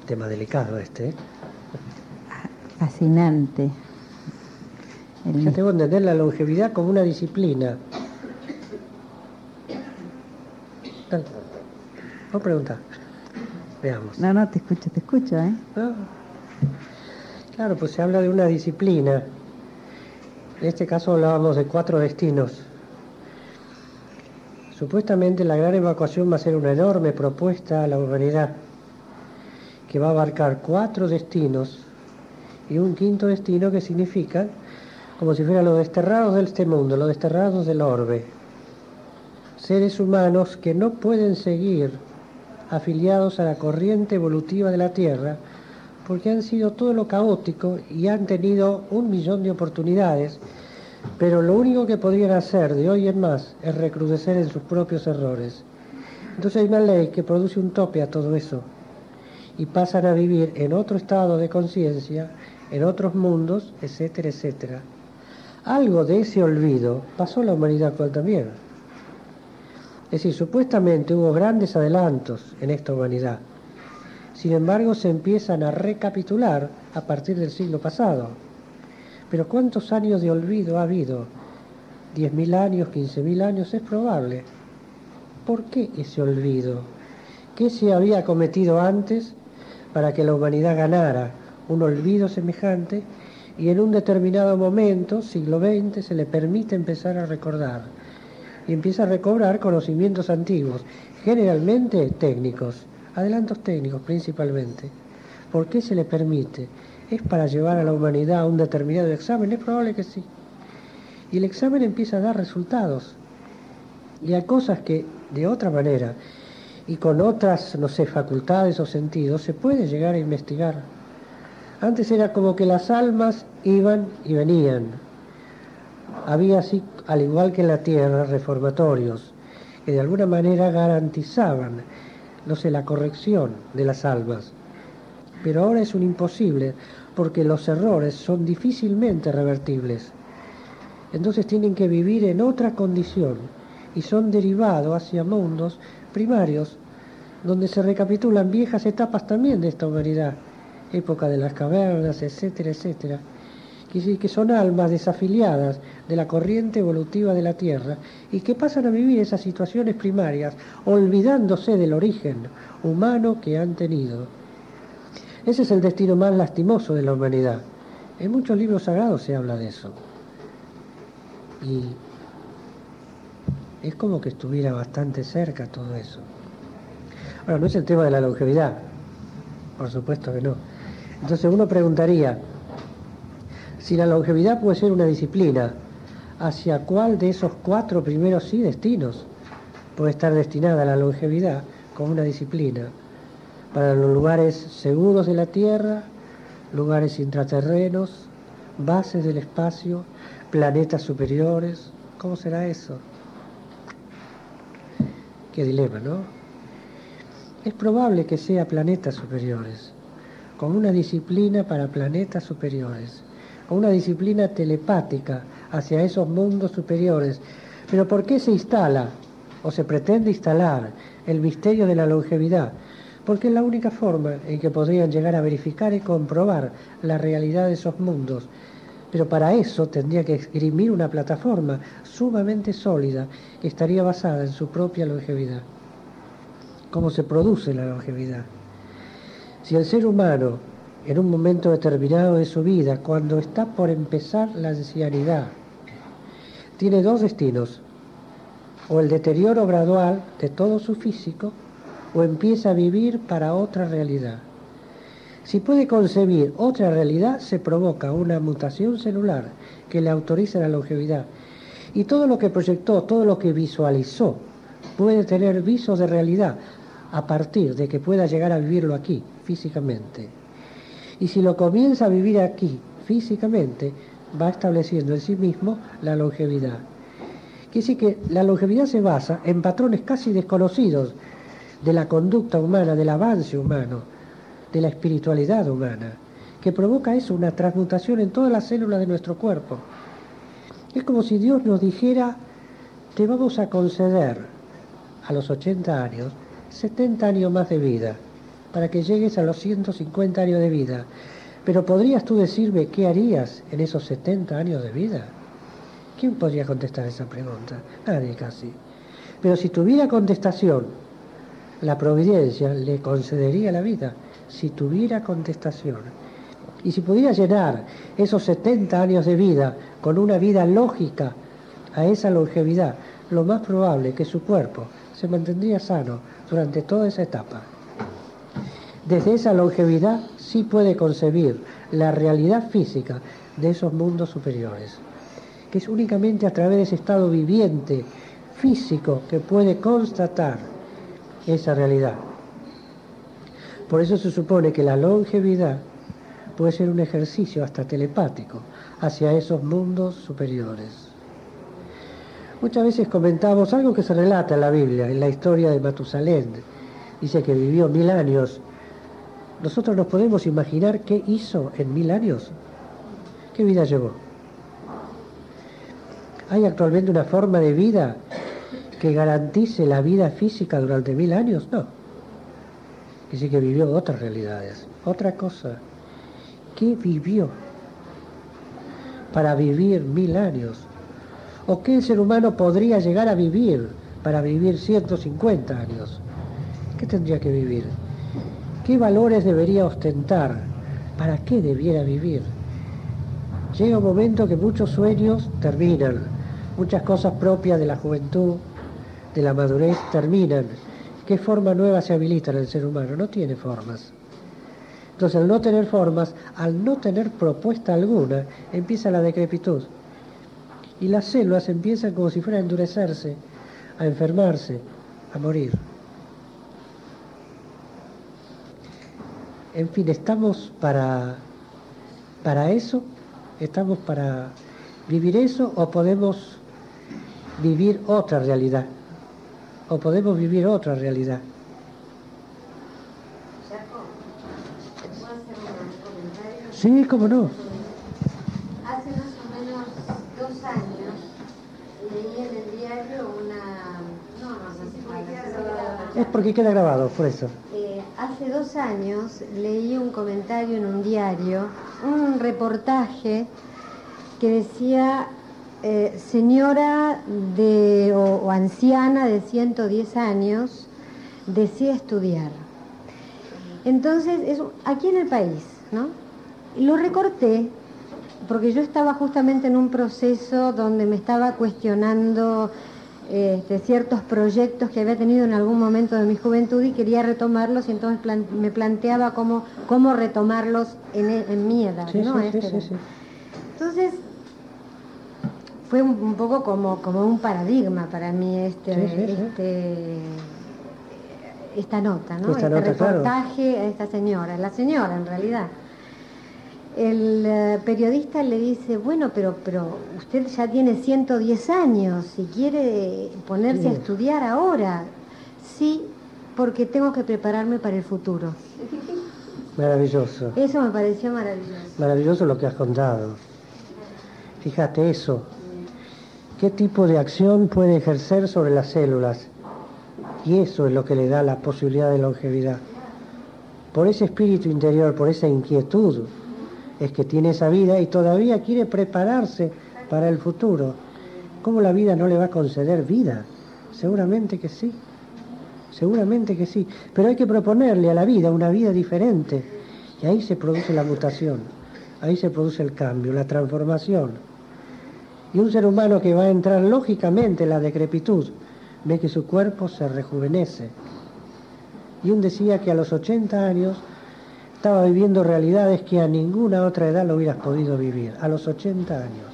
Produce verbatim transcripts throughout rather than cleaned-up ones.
Tema delicado este, ¿eh? Fascinante. El... Yo tengo que entender la longevidad como una disciplina. ¿Vos preguntás? Veamos. No, no, te escucho, te escucho, ¿eh? ¿No? Claro, pues se habla de una disciplina. En este caso hablábamos de cuatro destinos. Supuestamente la gran evacuación va a ser una enorme propuesta a la humanidad que va a abarcar cuatro destinos y un quinto destino que significa como si fueran los desterrados de este mundo, los desterrados del orbe. Seres humanos que no pueden seguir afiliados a la corriente evolutiva de la Tierra porque han sido todo lo caótico y han tenido un millón de oportunidades, pero lo único que podrían hacer de hoy en más es recrudecer en sus propios errores. Entonces hay una ley que produce un tope a todo eso y pasan a vivir en otro estado de conciencia, en otros mundos, etcétera, etcétera. Algo de ese olvido pasó en la humanidad actual también. Es decir, supuestamente hubo grandes adelantos en esta humanidad. Sin embargo, se empiezan a recapitular a partir del siglo pasado. Pero ¿cuántos años de olvido ha habido? ¿diez mil años, quince mil años? Es probable. ¿Por qué ese olvido? ¿Qué se había cometido antes para que la humanidad ganara un olvido semejante y en un determinado momento, siglo veinte, se le permite empezar a recordar? Y empieza a recobrar conocimientos antiguos, generalmente técnicos, adelantos técnicos principalmente. ¿Por qué se le permite? ¿Es para llevar a la humanidad a un determinado examen? Es probable que sí. Y el examen empieza a dar resultados. Y hay cosas que, de otra manera, y con otras, no sé, facultades o sentidos, se puede llegar a investigar. Antes era como que las almas iban y venían. Había así, al igual que en la Tierra, reformatorios que de alguna manera garantizaban, no sé, la corrección de las almas. Pero ahora es un imposible, porque los errores son difícilmente revertibles. Entonces tienen que vivir en otra condición y son derivados hacia mundos primarios, donde se recapitulan viejas etapas también de esta humanidad, época de las cavernas, etcétera, etcétera. Quiere decir que son almas desafiliadas de la corriente evolutiva de la Tierra y que pasan a vivir esas situaciones primarias, olvidándose del origen humano que han tenido. Ese es el destino más lastimoso de la humanidad. En muchos libros sagrados se habla de eso. Y es como que estuviera bastante cerca todo eso. Ahora, no es el tema de la longevidad, por supuesto que no. Entonces uno preguntaría, si la longevidad puede ser una disciplina, ¿hacia cuál de esos cuatro primeros sí destinos puede estar destinada la longevidad como una disciplina? Para los lugares seguros de la Tierra, lugares intraterrenos, bases del espacio, planetas superiores. ¿Cómo será eso? Qué dilema, ¿no? Es probable que sea planetas superiores, como una disciplina para planetas superiores, o una disciplina telepática hacia esos mundos superiores. Pero ¿por qué se instala o se pretende instalar el misterio de la longevidad? Porque es la única forma en que podrían llegar a verificar y comprobar la realidad de esos mundos. Pero para eso tendría que esgrimir una plataforma sumamente sólida que estaría basada en su propia longevidad. ¿Cómo se produce la longevidad? Si el ser humano, en un momento determinado de su vida, cuando está por empezar la ancianidad, tiene dos destinos, o el deterioro gradual de todo su físico, o empieza a vivir para otra realidad. Si puede concebir otra realidad, se provoca una mutación celular que le autoriza la longevidad. Y todo lo que proyectó, todo lo que visualizó, puede tener visos de realidad a partir de que pueda llegar a vivirlo aquí, físicamente. Y si lo comienza a vivir aquí, físicamente, va estableciendo en sí mismo la longevidad. Quiere decir que la longevidad se basa en patrones casi desconocidos de la conducta humana, del avance humano, de la espiritualidad humana, que provoca eso, una transmutación en todas las células de nuestro cuerpo. Es como si Dios nos dijera, te vamos a conceder a los ochenta años, setenta años más de vida, para que llegues a los ciento cincuenta años de vida. Pero ¿podrías tú decirme qué harías en esos setenta años de vida? ¿Quién podría contestar esa pregunta? Nadie casi. Pero si tuviera contestación, la providencia le concedería la vida. Si tuviera contestación. Y si pudiera llenar esos setenta años de vida con una vida lógica a esa longevidad, lo más probable es que su cuerpo se mantendría sano durante toda esa etapa. Desde esa longevidad sí puede concebir la realidad física de esos mundos superiores, que es únicamente a través de ese estado viviente, físico, que puede constatar esa realidad. Por eso se supone que la longevidad puede ser un ejercicio hasta telepático hacia esos mundos superiores. Muchas veces comentamos algo que se relata en la Biblia, en la historia de Matusalén. Dice que vivió mil años. ¿Nosotros nos podemos imaginar qué hizo en mil años? ¿Qué vida llevó? ¿Hay actualmente una forma de vida que garantice la vida física durante mil años? No. Dice que vivió otras realidades, otra cosa. ¿Qué vivió para vivir mil años? ¿O qué el ser humano podría llegar a vivir para vivir ciento cincuenta años? ¿Qué tendría que vivir? ¿Qué valores debería ostentar? ¿Para qué debiera vivir? Llega un momento que muchos sueños terminan, muchas cosas propias de la juventud, de la madurez, terminan. ¿Qué forma nueva se habilita en el ser humano? No tiene formas. Entonces, al no tener formas, al no tener propuesta alguna, empieza la decrepitud. Y las células empiezan como si fuera a endurecerse, a enfermarse, a morir. En fin, ¿estamos para, para eso? ¿Estamos para vivir eso o podemos vivir otra realidad? ¿O podemos vivir otra realidad? ¿Puedo hacer un comentario? Sí, cómo no. Hace más o menos dos años leí en el diario una... No, no, no sé cuál. Es porque queda grabado, por eso. Eh, hace dos años leí un comentario en un diario, un reportaje que decía eh, señora de, o, o anciana de ciento diez años desea estudiar. Entonces, es aquí en el país, ¿no? Lo recorté porque yo estaba justamente en un proceso donde me estaba cuestionando este, ciertos proyectos que había tenido en algún momento de mi juventud y quería retomarlos, y entonces plan, me planteaba cómo, cómo retomarlos en, en mi edad, Sí, ¿no? sí, Este sí, sí, sí. Entonces, fue un, un poco como, como un paradigma para mí este, Sí, sí, sí. este esta nota, ¿no? Esta este nota, claro. reportaje a esta señora, la señora en realidad. El eh, periodista le dice, bueno, pero, pero usted ya tiene ciento diez años, si quiere ponerse Sí. a estudiar ahora. Sí, porque tengo que prepararme para el futuro. Maravilloso. Eso me pareció maravilloso. Maravilloso lo que has contado. Fíjate eso. ¿Qué tipo de acción puede ejercer sobre las células? Y eso es lo que le da la posibilidad de longevidad. Por ese espíritu interior, por esa inquietud, es que tiene esa vida y todavía quiere prepararse para el futuro. ¿Cómo la vida no le va a conceder vida? Seguramente que sí. Seguramente que sí. Pero hay que proponerle a la vida una vida diferente. Y ahí se produce la mutación. Ahí se produce el cambio, la transformación. Y un ser humano que va a entrar lógicamente en la decrepitud, ve que su cuerpo se rejuvenece. Y un decía que a los ochenta años estaba viviendo realidades que a ninguna otra edad lo hubieras podido vivir. A los ochenta años.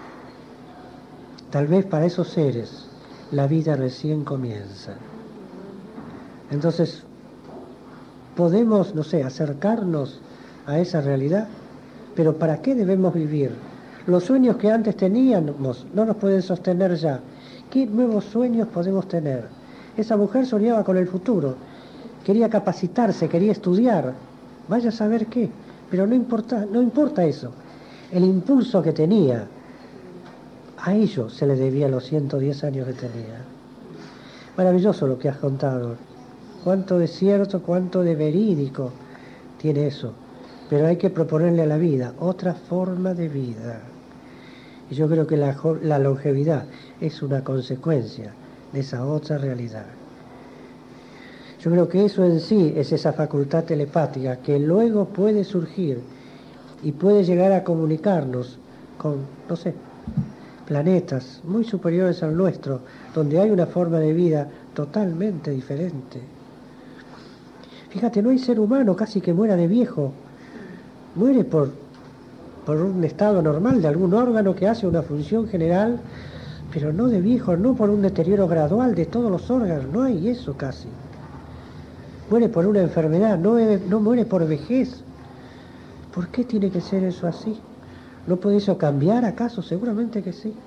Tal vez para esos seres la vida recién comienza. Entonces, podemos, no sé, acercarnos a esa realidad, pero ¿para qué debemos vivir? Los sueños que antes teníamos no nos pueden sostener ya. ¿Qué nuevos sueños podemos tener? Esa mujer soñaba con el futuro, quería capacitarse, quería estudiar, vaya a saber qué, pero no importa, no importa eso. El impulso que tenía, a ello se le debía los ciento diez años que tenía. Maravilloso lo que has contado. cuánto de cierto, cuánto de verídico tiene eso. Pero hay que proponerle a la vida otra forma de vida. Y yo creo que la, la longevidad es una consecuencia de esa otra realidad. Yo creo que eso en sí es esa facultad telepática que luego puede surgir y puede llegar a comunicarnos con, no sé, planetas muy superiores al nuestro, donde hay una forma de vida totalmente diferente. Fíjate, no hay ser humano casi que muera de viejo. Muere por, por un estado normal de algún órgano que hace una función general, pero no de viejo, no por un deterioro gradual de todos los órganos, no hay eso casi. Muere por una enfermedad, no, no muere por vejez. ¿Por qué tiene que ser eso así? ¿No puede eso cambiar acaso? Seguramente que sí.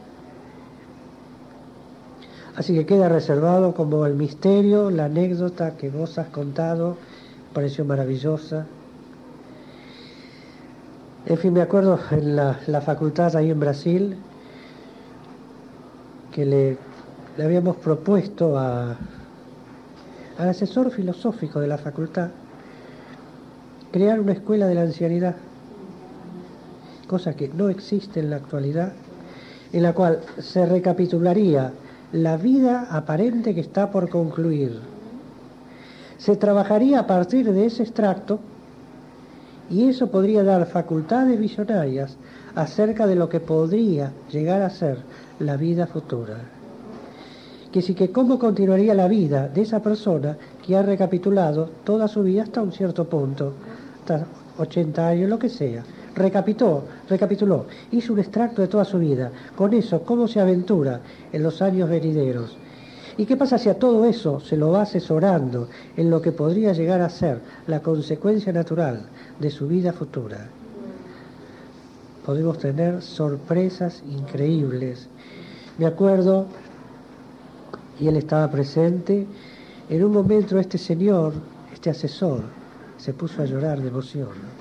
Así que queda reservado como el misterio, la anécdota que vos has contado, pareció maravillosa. En fin, me acuerdo en la, la facultad ahí en Brasil, que le, le habíamos propuesto a, al asesor filosófico de la facultad crear una escuela de la ancianidad, cosa que no existe en la actualidad, en la cual se recapitularía la vida aparente que está por concluir. Se trabajaría a partir de ese extracto y eso podría dar facultades visionarias acerca de lo que podría llegar a ser la vida futura. Que sí que cómo continuaría la vida de esa persona que ha recapitulado toda su vida hasta un cierto punto, hasta ochenta años, lo que sea. Recapituló, recapituló, hizo un extracto de toda su vida. Con eso, cómo se aventura en los años venideros. ¿Y qué pasa si a todo eso se lo va asesorando en lo que podría llegar a ser la consecuencia natural de su vida futura? Podemos tener sorpresas increíbles. Me acuerdo, y él estaba presente, en un momento este señor, este asesor, se puso a llorar de emoción.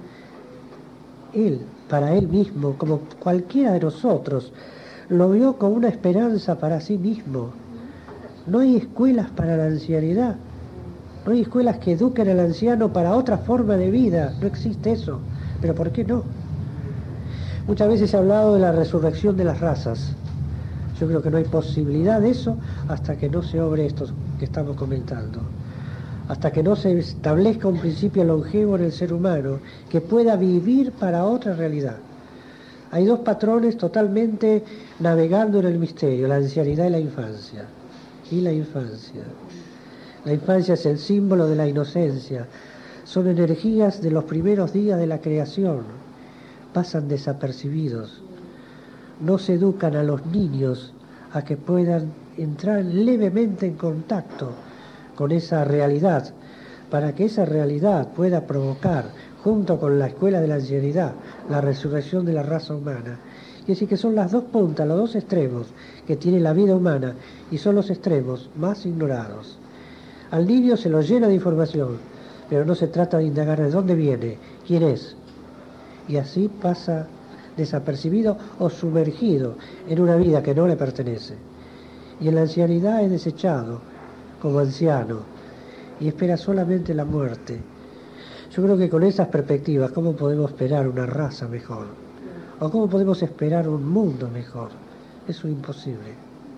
Él, para él mismo, como cualquiera de nosotros, lo vio como una esperanza para sí mismo. No hay escuelas para la ancianidad, no hay escuelas que eduquen al anciano para otra forma de vida, no existe eso. ¿Pero por qué no? Muchas veces se ha hablado de la resurrección de las razas. Yo creo que no hay posibilidad de eso hasta que no se obre esto que estamos comentando. Hasta que no se establezca un principio longevo en el ser humano que pueda vivir para otra realidad. Hay dos patrones totalmente navegando en el misterio, la ancianidad y la infancia. Y la infancia. La infancia es el símbolo de la inocencia. Son energías de los primeros días de la creación. Pasan desapercibidos. No se educan a los niños a que puedan entrar levemente en contacto con esa realidad, para que esa realidad pueda provocar, junto con la escuela de la ancianidad, la resurrección de la raza humana. Y así que son las dos puntas, los dos extremos que tiene la vida humana y son los extremos más ignorados. Al niño se lo llena de información, pero no se trata de indagar de dónde viene, quién es. Y así pasa desapercibido o sumergido en una vida que no le pertenece. Y en la ancianidad es desechado como anciano y espera solamente la muerte. Yo creo que con esas perspectivas, ¿cómo podemos esperar una raza mejor? ¿O cómo podemos esperar un mundo mejor? Eso es imposible.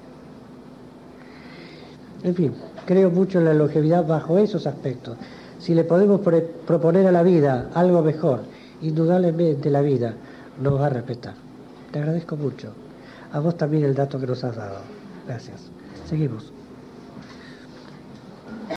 En fin, creo mucho en la longevidad bajo esos aspectos. Si le podemos pre- proponer a la vida algo mejor, indudablemente la vida nos va a respetar. Te agradezco mucho. A vos también el dato que nos has dado. Gracias. Seguimos.